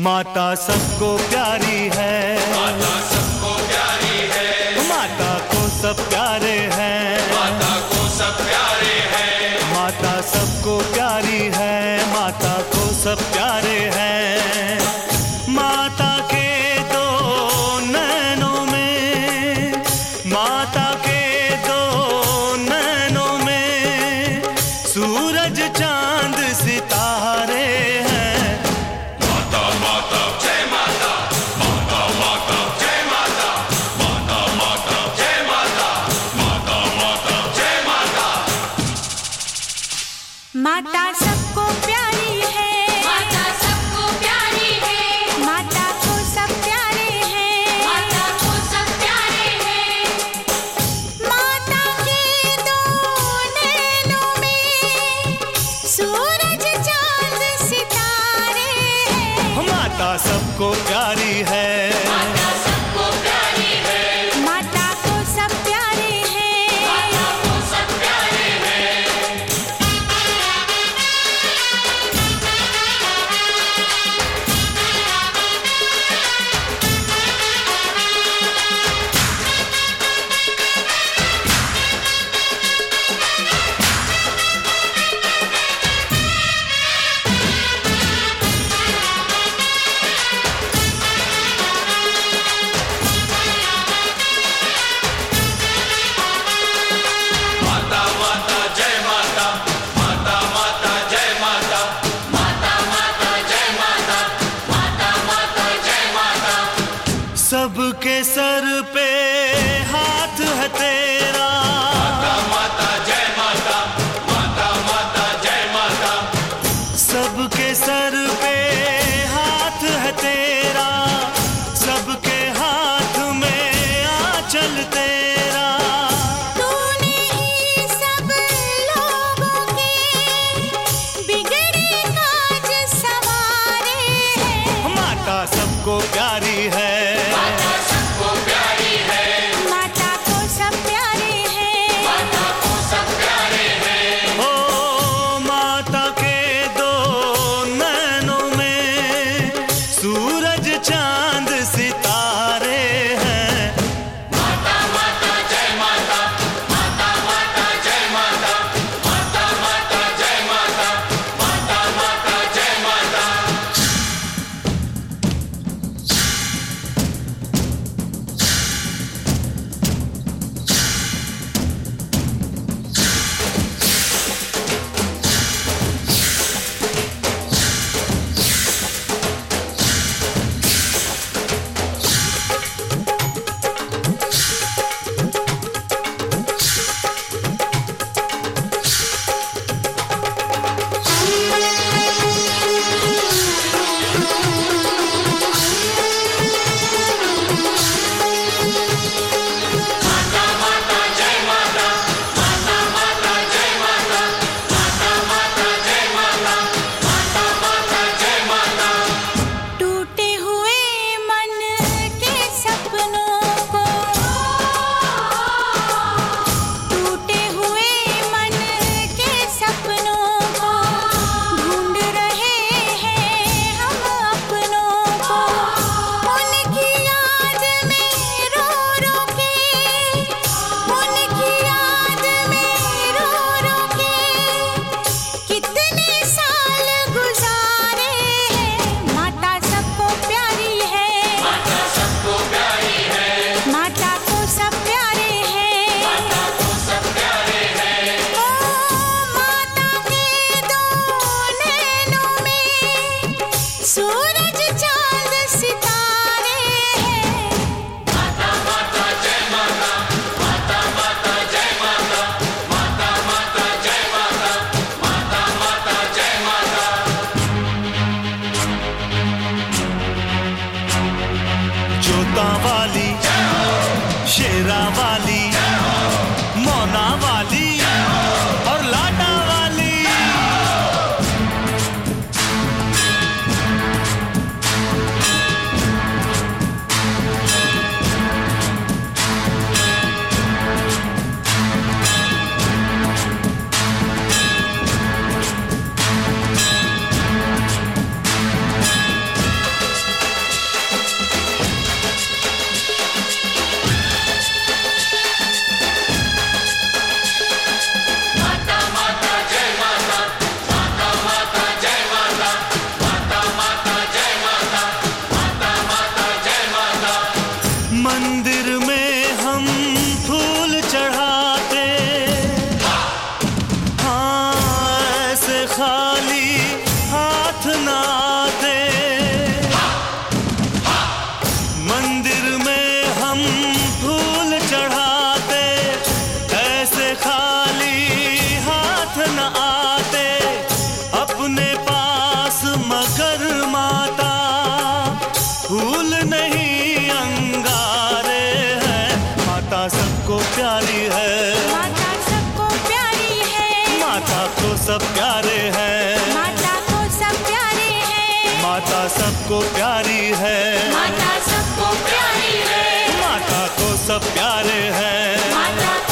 माता सबको प्यारी है, माता सबको प्यारी है, माता को सब प्यारे हैं, माता को सब प्यारे हैं, माता सबको प्यारी है, माता को सब प्यारे हैं। माता के दो नैनों में, माता के दो नैनों में सूरज चांद सितारे हैं। माता माता जय माता, माता माता जय माता, माता माता जय माता, माता माता जय माता। माता सबको प्यारी है, माता सबको प्यारी है, माता को सब प्यारे हैं, माता को सब प्यारे हैं। माता के दो नैनों में सूरज चांद सितारे हैं। माता सबको प्यारी है, माता सबको प्यारी है, माता को सब प्यारे हैं। माता को सब प्यारे हैं। सब प्यारे हैं। माता को सब प्यारे हैं। माता सबको प्यारी है। माता सबको प्यारी है। माता को सब प्यारे हैं। माता